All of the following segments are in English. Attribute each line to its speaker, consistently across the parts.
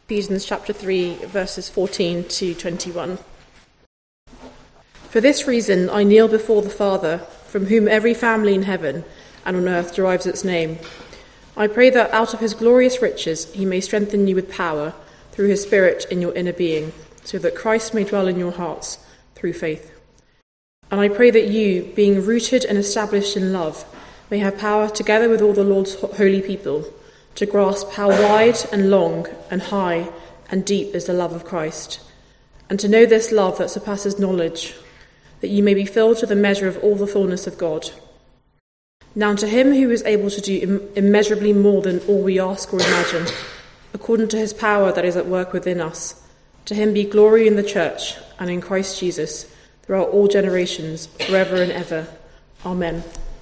Speaker 1: Ephesians chapter 3, verses 14 to 21. For this reason I kneel before the Father, from whom every family in heaven and on earth derives its name. I pray that out of his glorious riches he may strengthen you with power through his Spirit in your inner being, so that Christ may dwell in your hearts through faith. And I pray that you, being rooted and established in love, may have power, together with all the Lord's holy people, to grasp how wide and long and high and deep is the love of Christ, and to know this love that surpasses knowledge, that you may be filled to the measure of all the fullness of God. Now to him who is able to do immeasurably more than all we ask or imagine, according to his power that is at work within us, to him be glory in the church and in Christ Jesus throughout all generations, forever and ever. Amen.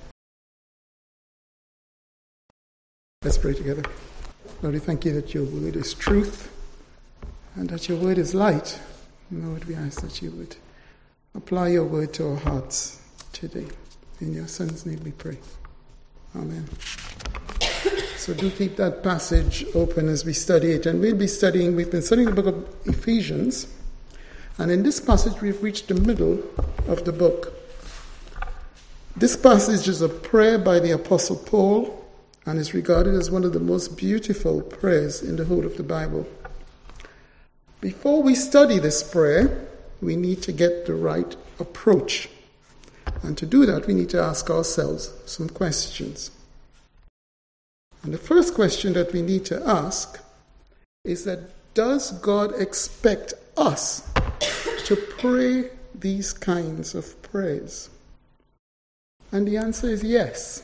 Speaker 2: Let's pray together. Lord, we thank you that your word is truth and that your word is light. Lord, we ask that you would apply your word to our hearts today. In your Son's name we pray. Amen. So do keep that passage open as we study it. And we've been studying the book of Ephesians. And in this passage we've reached the middle of the book. This passage is a prayer by the Apostle Paul, and is regarded as one of the most beautiful prayers in the whole of the Bible. Before we study this prayer, we need to get the right approach. And to do that, we need to ask ourselves some questions. And the first question that we need to ask is that, does God expect us to pray these kinds of prayers? And the answer is yes.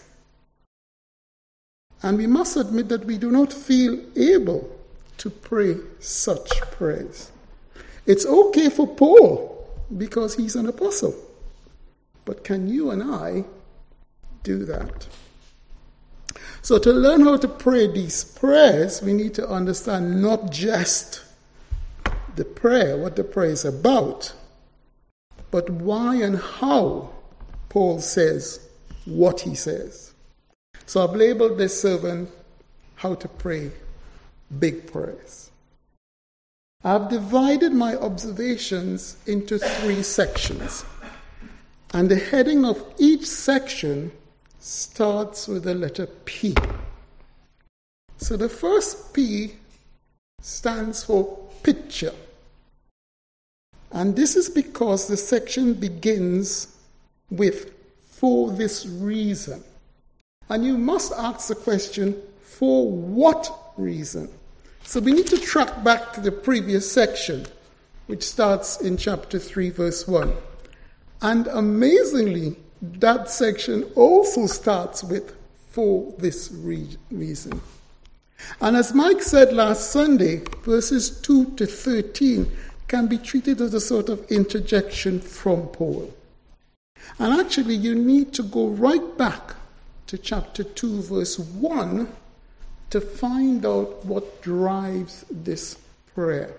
Speaker 2: And we must admit that we do not feel able to pray such prayers. It's okay for Paul because he's an apostle. But can you and I do that? So to learn how to pray these prayers, we need to understand not just the prayer, what the prayer is about, but why and how Paul says what he says. So I've labeled this sermon, How to Pray Big Prayers. I've divided my observations into 3 sections. And the heading of each section starts with the letter P. So the first P stands for picture. And this is because the section begins with, for this reason. And you must ask the question, for what reason? So we need to track back to the previous section, which starts in chapter 3, verse 1. And amazingly, that section also starts with, for this reason. And as Mike said last Sunday, verses 2 to 13 can be treated as a sort of interjection from Paul. And actually, you need to go right back to chapter 2, verse 1 to find out what drives this prayer.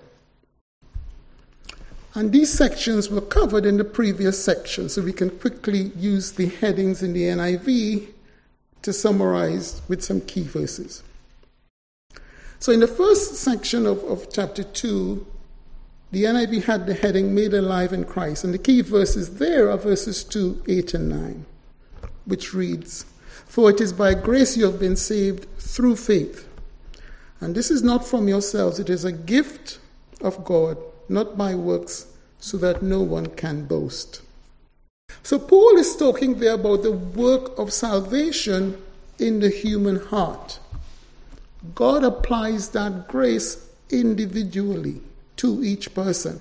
Speaker 2: And these sections were covered in the previous section, so we can quickly use the headings in the NIV to summarize with some key verses. So in the first section of chapter 2, the NIV had the heading, Made Alive in Christ, and the key verses there are verses 2, 8, and 9, which reads, For it is by grace you have been saved through faith. And this is not from yourselves, it is a gift of God, not by works, so that no one can boast. So Paul is talking there about the work of salvation in the human heart. God applies that grace individually to each person.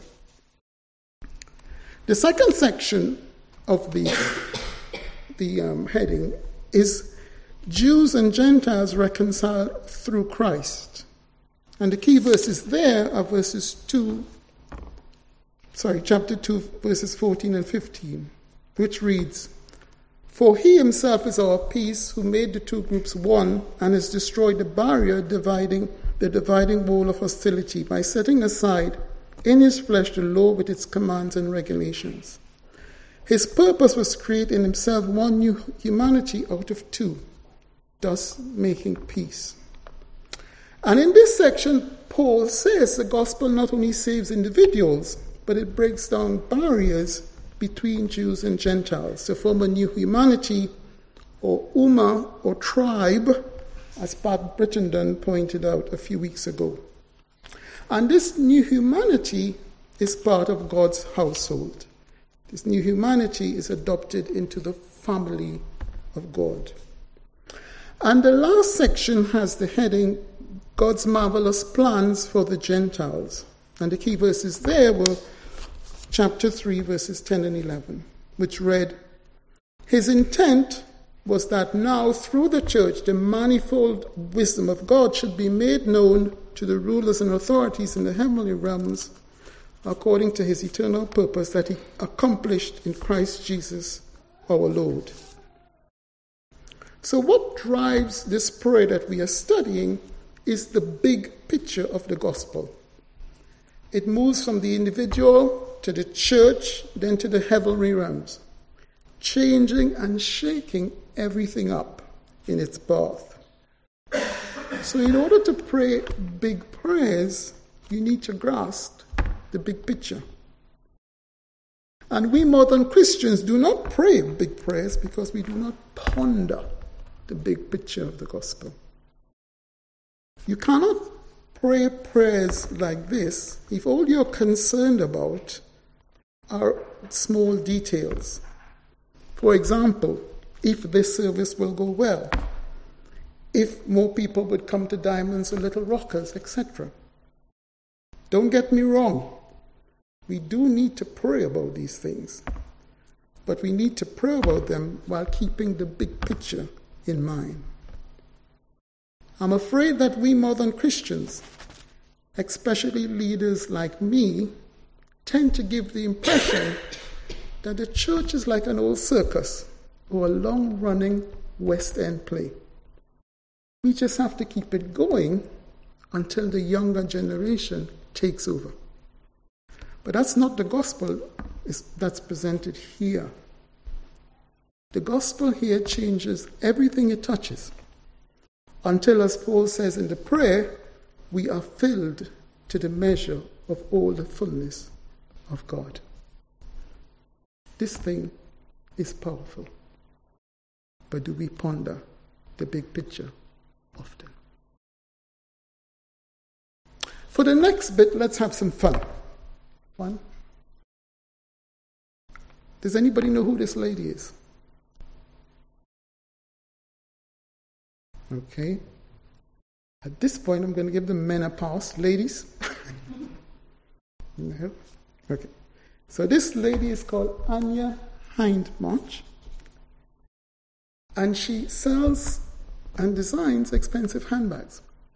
Speaker 2: The second section of the heading is Jews and Gentiles reconciled through Christ. And the key verses there are chapter 2, verses 14 and 15, which reads, For he himself is our peace, who made the two groups one and has destroyed the barrier dividing wall of hostility by setting aside in his flesh the law with its commands and regulations. His purpose was to create in himself one new humanity out of two, thus making peace. And in this section, Paul says the gospel not only saves individuals, but it breaks down barriers between Jews and Gentiles to form a new humanity, or ummah, or tribe, as Pat Brittenden pointed out a few weeks ago. And this new humanity is part of God's household. This new humanity is adopted into the family of God. And the last section has the heading, God's marvelous plans for the Gentiles. And the key verses there were chapter 3, verses 10 and 11, which read, His intent was that now through the church the manifold wisdom of God should be made known to the rulers and authorities in the heavenly realms according to his eternal purpose that he accomplished in Christ Jesus our Lord. So what drives this prayer that we are studying is the big picture of the gospel. It moves from the individual to the church, then to the heavenly realms, changing and shaking everything up in its path. So in order to pray big prayers, you need to grasp the big picture. And we modern Christians do not pray big prayers because we do not ponder the big picture of the gospel. You cannot pray prayers like this if all you're concerned about are small details. For example, if this service will go well, if more people would come to Diamonds or Little Rockers, etc. Don't get me wrong. We do need to pray about these things, but we need to pray about them while keeping the big picture in mind. I'm afraid that we modern Christians, especially leaders like me, tend to give the impression that the church is like an old circus or a long-running West End play. We just have to keep it going until the younger generation takes over. But that's not the gospel that's presented here. The gospel here changes everything it touches until, as Paul says in the prayer, we are filled to the measure of all the fullness of God. This thing is powerful. But do we ponder the big picture often? For the next bit, let's have some fun. One. Does anybody know who this lady is? Okay. At this point, I'm going to give the men a pass. Ladies? No? Okay. So this lady is called Anya Hindmarch. And she sells and designs expensive handbags.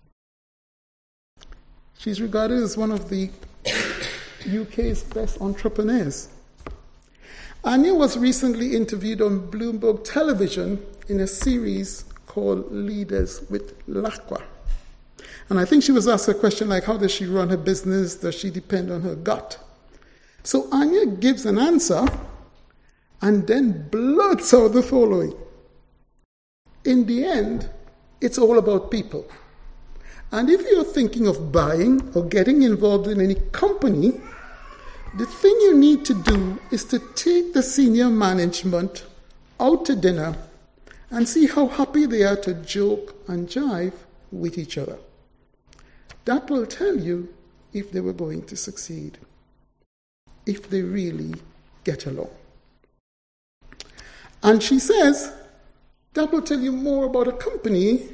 Speaker 2: She's regarded as one of the UK's best entrepreneurs. Anya was recently interviewed on Bloomberg Television in a series called Leaders with Laqua. And I think she was asked a question like, how does she run her business? Does she depend on her gut? So Anya gives an answer and then blurts out the following. In the end, it's all about people. And if you're thinking of buying or getting involved in any company, the thing you need to do is to take the senior management out to dinner and see how happy they are to joke and jive with each other. That will tell you if they were going to succeed, if they really get along. And she says that will tell you more about a company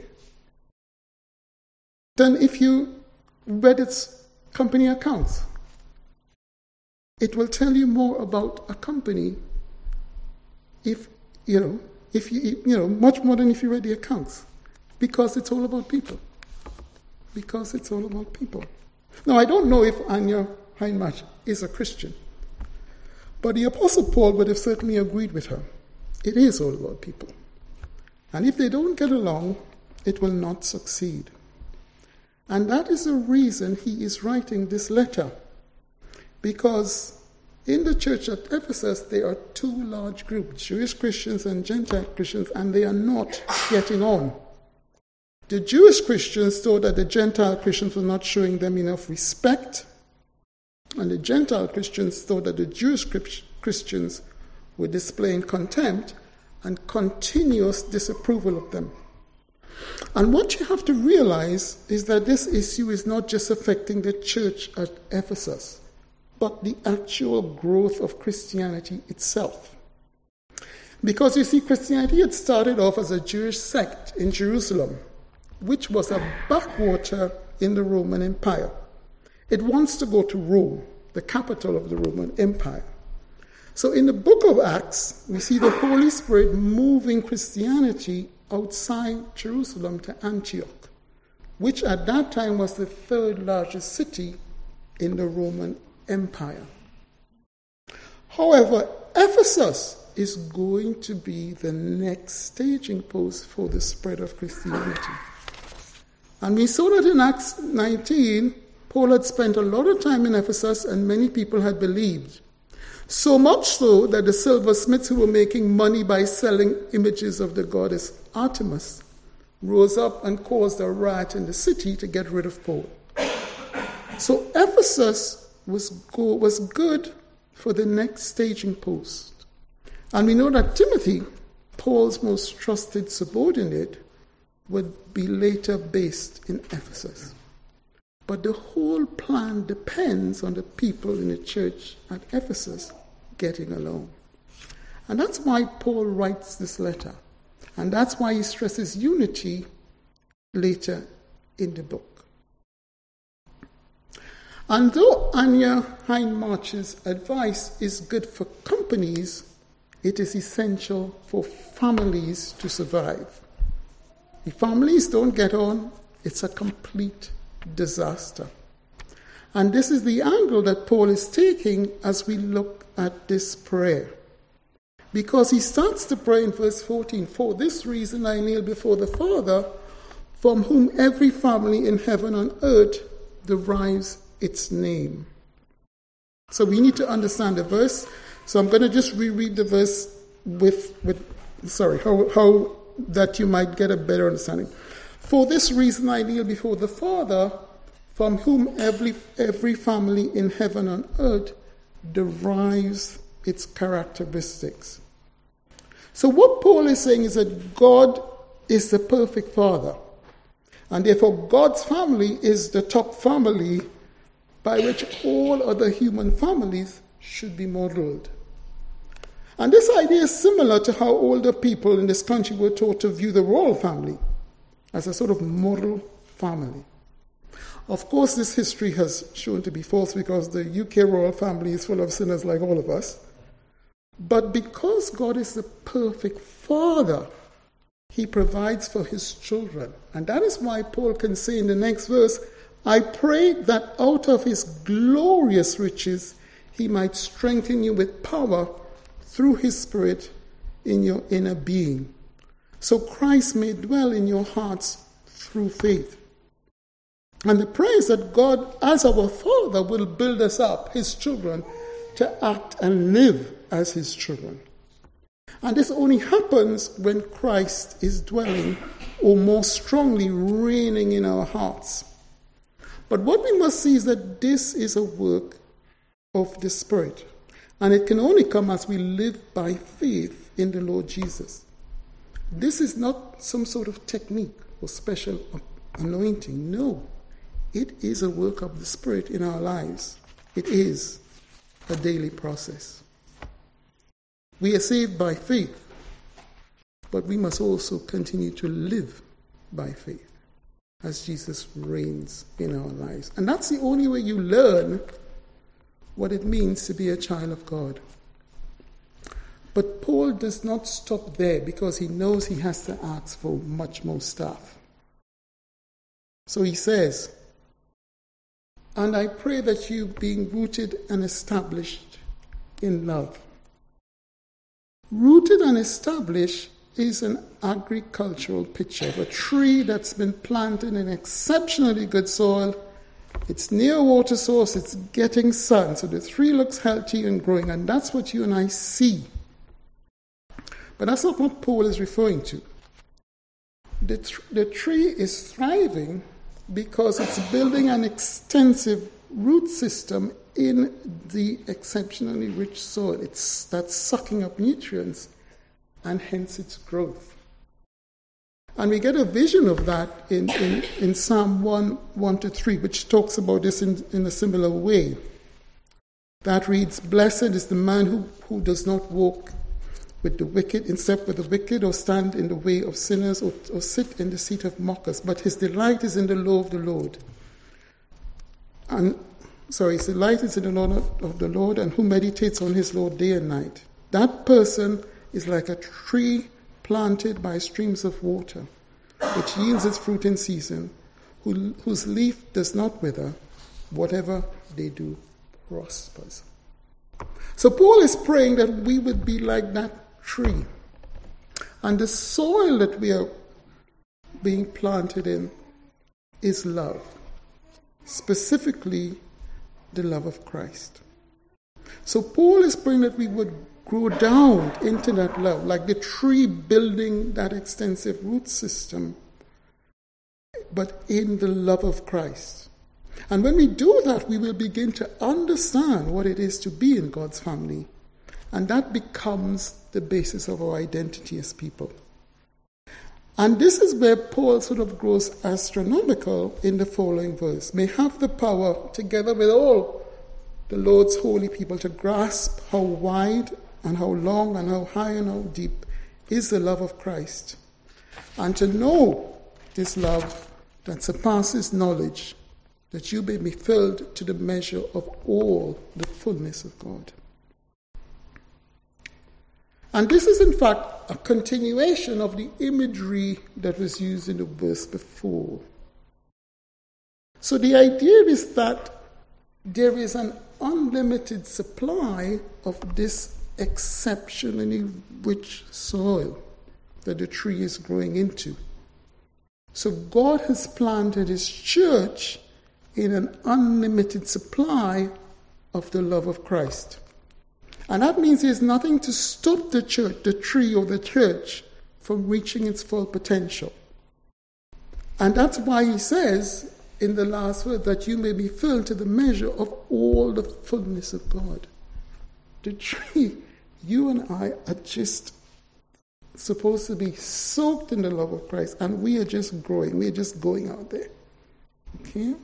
Speaker 2: than if you read its company accounts. It will tell you more about a company if you much more than if you read the accounts, because it's all about people. Because it's all about people. Now, I don't know if Anya Hindmarch is a Christian, but the Apostle Paul would have certainly agreed with her. It is all about people. And if they don't get along, it will not succeed. And that is the reason he is writing this letter. Because in the church at Ephesus, there are two large groups, Jewish Christians and Gentile Christians, and they are not getting on. The Jewish Christians thought that the Gentile Christians were not showing them enough respect, and the Gentile Christians thought that the Jewish Christians were displaying contempt and continuous disapproval of them. And what you have to realize is that this issue is not just affecting the church at Ephesus, but the actual growth of Christianity itself. Because you see, Christianity had started off as a Jewish sect in Jerusalem, which was a backwater in the Roman Empire. It wants to go to Rome, the capital of the Roman Empire. So in the book of Acts, we see the Holy Spirit moving Christianity outside Jerusalem to Antioch, which at that time was the third largest city in the Roman Empire. However, Ephesus is going to be the next staging post for the spread of Christianity. And we saw that in Acts 19, Paul had spent a lot of time in Ephesus and many people had believed. So much so that the silversmiths who were making money by selling images of the goddess Artemis rose up and caused a riot in the city to get rid of Paul. So Ephesus was good for the next staging post. And we know that Timothy, Paul's most trusted subordinate, would be later based in Ephesus. But the whole plan depends on the people in the church at Ephesus getting along. And that's why Paul writes this letter. And that's why he stresses unity later in the book. And though Anya Hindmarch's advice is good for companies, it is essential for families to survive. If families don't get on, it's a complete disaster. And this is the angle that Paul is taking as we look at this prayer. Because he starts to pray in verse 14, "For this reason I kneel before the Father, from whom every family in heaven and earth derives its name." So we need to understand the verse. So I'm going to just reread the verse how that you might get a better understanding. "For this reason I kneel before the Father, from whom every family in heaven and earth derives its characteristics." So what Paul is saying is that God is the perfect Father, and therefore God's family is the top family by which all other human families should be modeled. And this idea is similar to how older people in this country were taught to view the royal family as a sort of model family. Of course, this history has shown to be false because the UK royal family is full of sinners like all of us. But because God is the perfect Father, he provides for his children. And that is why Paul can say in the next verse, "I pray that out of his glorious riches he might strengthen you with power through his Spirit in your inner being, so Christ may dwell in your hearts through faith." And the prayer is that God, as our Father, will build us up, his children, to act and live as his children. And this only happens when Christ is dwelling, or more strongly reigning in our hearts. But what we must see is that this is a work of the Spirit. And it can only come as we live by faith in the Lord Jesus. This is not some sort of technique or special anointing. No, it is a work of the Spirit in our lives. It is a daily process. We are saved by faith, but we must also continue to live by faith as Jesus reigns in our lives. And that's the only way you learn what it means to be a child of God. But Paul does not stop there because he knows he has to ask for much more stuff. So he says, "And I pray that you, being rooted and established in love." Rooted and established is an agricultural picture of a tree that's been planted in exceptionally good soil. It's near a water source, it's getting sun, so the tree looks healthy and growing, and that's what you and I see. But that's not what Paul is referring to. the tree is thriving because it's building an extensive root system in the exceptionally rich soil. That's sucking up nutrients, and hence its growth. And we get a vision of that in Psalm 1:1-3, which talks about this in a similar way. That reads, "Blessed is the man who does not walk with the wicked, in step with the wicked, or stand in the way of sinners, or sit in the seat of mockers, but his delight is in the law of the Lord. His delight is in the law of the Lord, and who meditates on his law day and night. That person is like a tree planted by streams of water, which yields its fruit in season, whose leaf does not wither. Whatever they do prospers." So Paul is praying that we would be like that tree. And the soil that we are being planted in is love, specifically the love of Christ. So Paul is praying that we would grow down into that love, like the tree building that extensive root system, but in the love of Christ. And when we do that, we will begin to understand what it is to be in God's family. And that becomes the basis of our identity as people. And this is where Paul sort of grows astronomical in the following verse. "May have the power, together with all the Lord's holy people, to grasp how wide and how long and how high and how deep is the love of Christ, and to know this love that surpasses knowledge, that you may be filled to the measure of all the fullness of God." And this is, in fact, a continuation of the imagery that was used in the verse before. So the idea is that there is an unlimited supply of this exceptionally rich soil that the tree is growing into. So God has planted his church in an unlimited supply of the love of Christ. And that means there's nothing to stop the church, the tree or the church, from reaching its full potential. And that's why he says in the last word that you may be filled to the measure of all the fullness of God. The tree, you and I are just supposed to be soaked in the love of Christ, and we are just growing. We are just going out there. Okay?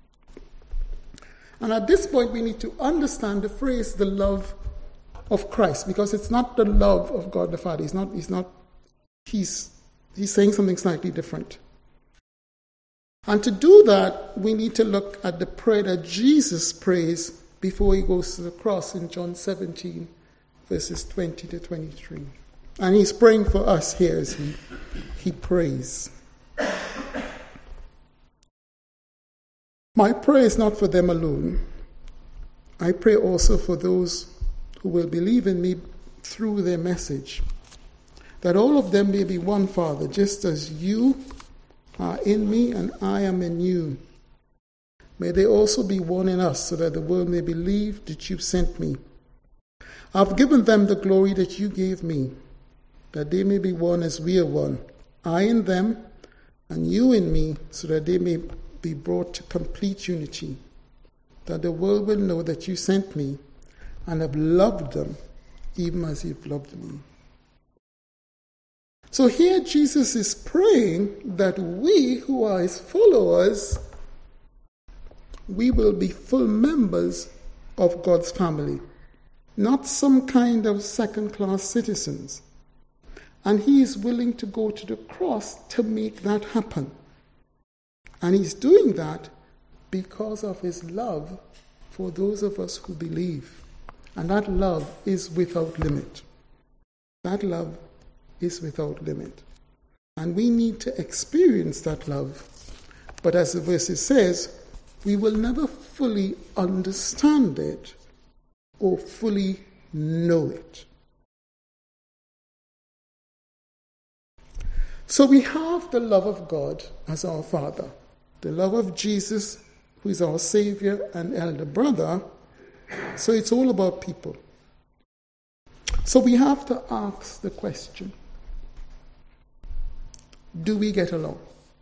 Speaker 2: And at this point, we need to understand the phrase, the love of Christ, because it's not the love of God the Father. He's saying something slightly different. And to do that, we need to look at the prayer that Jesus prays before he goes to the cross in John 17, verses 20-23. And he's praying for us here as he prays. "My prayer is not for them alone. I pray also for those who will believe in me through their message, that all of them may be one, Father, just as you are in me and I am in you. May they also be one in us, so that the world may believe that you sent me. I've given them the glory that you gave me, that they may be one as we are one, I in them and you in me, so that they may be brought to complete unity, that the world will know that you sent me and have loved them even as you've loved me." So here Jesus is praying that we who are his followers, we will be full members of God's family, not some kind of second-class citizens. And he is willing to go to the cross to make that happen. And he's doing that because of his love for those of us who believe. And that love is without limit. That love is without limit. And we need to experience that love. But as the verse says, we will never fully understand it or fully know it. So we have the love of God as our Father, the love of Jesus, who is our Savior and elder brother. So it's all about people. So we have to ask the question, do we get along?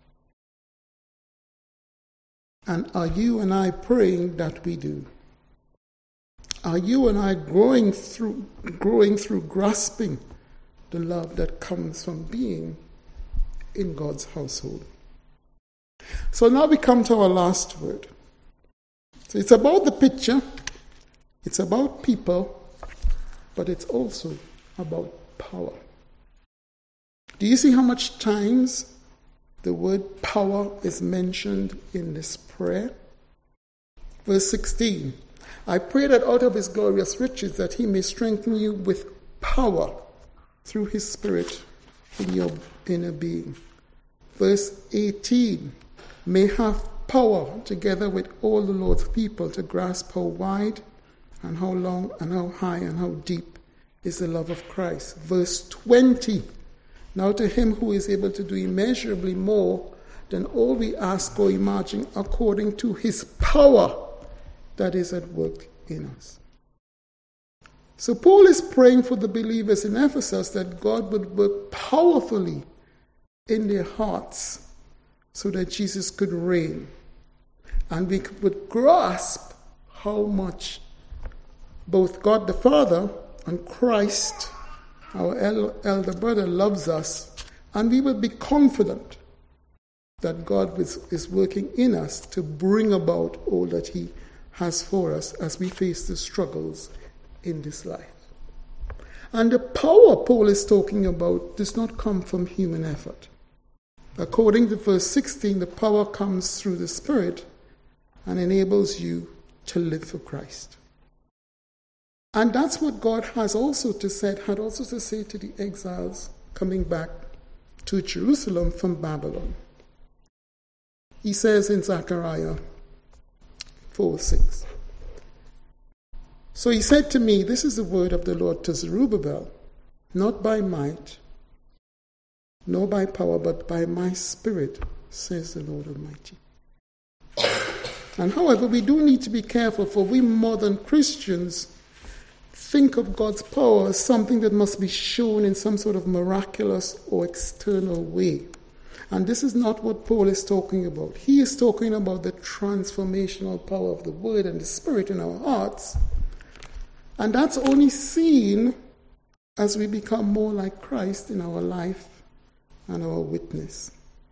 Speaker 2: And are you and I praying that we do? Are you and I growing through grasping the love that comes from being in God's household? So now we come to our last word. So it's about the picture, it's about people, but it's also about power. Do you see how much times the word power is mentioned in this prayer? Verse 16, I pray that out of his glorious riches that he may strengthen you with power through his Spirit in your inner being. Verse 18, may have power together with all the Lord's people to grasp how wide and how long and how high and how deep is the love of Christ. Verse 20, now to him who is able to do immeasurably more than all we ask or imagine according to his power that is at work in us. So Paul is praying for the believers in Ephesus that God would work powerfully in their hearts so that Jesus could reign. And we would grasp how much both God the Father and Christ, our elder brother, loves us. And we would be confident that God is working in us to bring about all that he has for us as we face the struggles in this life. And the power Paul is talking about does not come from human effort. According to verse 16, the power comes through the Spirit and enables you to live for Christ. And that's what God had also to say to the exiles coming back to Jerusalem from Babylon. He says in Zechariah 4:6, so he said to me, this is the word of the Lord to Zerubbabel, not by might, nor by power, but by my Spirit, says the Lord Almighty. And however, we do need to be careful, for we modern Christians think of God's power as something that must be shown in some sort of miraculous or external way. And this is not what Paul is talking about. He is talking about the transformational power of the Word and the Spirit in our hearts. And that's only seen as we become more like Christ in our life and our witness.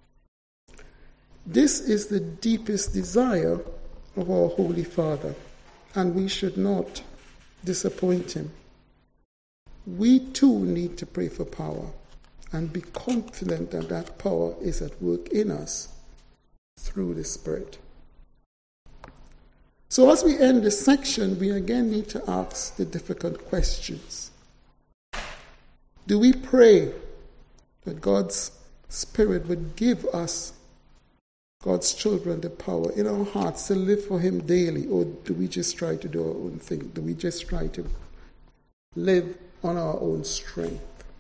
Speaker 2: This is the deepest desire of our Holy Father, and we should not disappoint him. We too need to pray for power and be confident that that power is at work in us through the Spirit. So as we end this section, we again need to ask the difficult questions. Do we pray that God's Spirit would give us, God's children, the power in our hearts to live for him daily? Or do we just try to do our own thing? Do we just try to live on our own strength?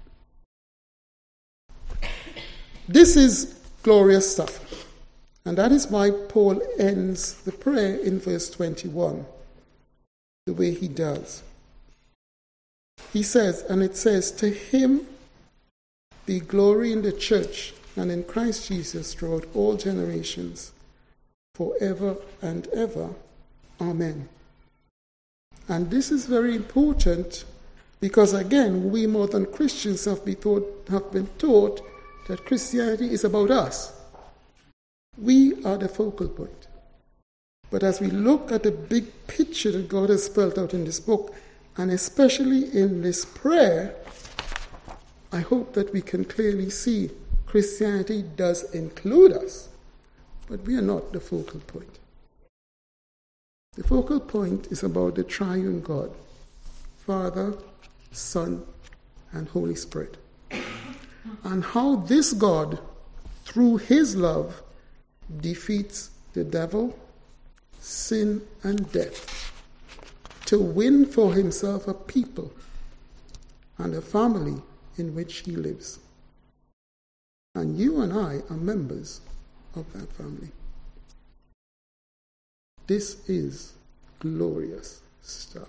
Speaker 2: This is glorious stuff. And that is why Paul ends the prayer in verse 21 the way he does. He says, and it says, to him be glory in the church and in Christ Jesus throughout all generations, forever and ever. Amen. And this is very important because, again, we modern Christians have been taught that Christianity is about us. We are the focal point. But as we look at the big picture that God has spelled out in this book, and especially in this prayer, I hope that we can clearly see Christianity does include us, but we are not the focal point. The focal point is about the triune God, Father, Son, and Holy Spirit. And how this God, through his love, defeats the devil, sin, and death, to win for himself a people and a family in which he lives. And you and I are members of that family. This is glorious stuff.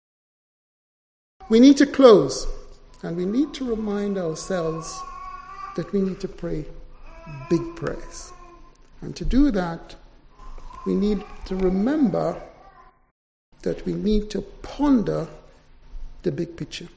Speaker 2: We need to close, and we need to remind ourselves that we need to pray big prayers. And to do that, we need to remember that we need to ponder the big picture.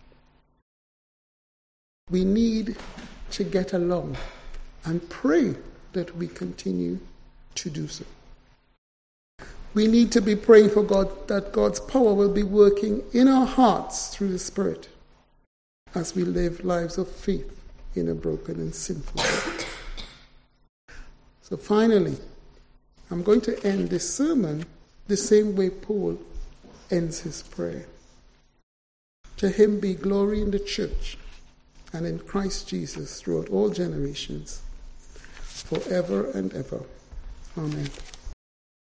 Speaker 2: We need to get along and pray that we continue to do so. We need to be praying for God, that God's power will be working in our hearts through the Spirit as we live lives of faith in a broken and sinful world. So finally, I'm going to end this sermon the same way Paul ends his prayer. To him be glory in the church and in Christ Jesus throughout all generations, forever and ever. Amen.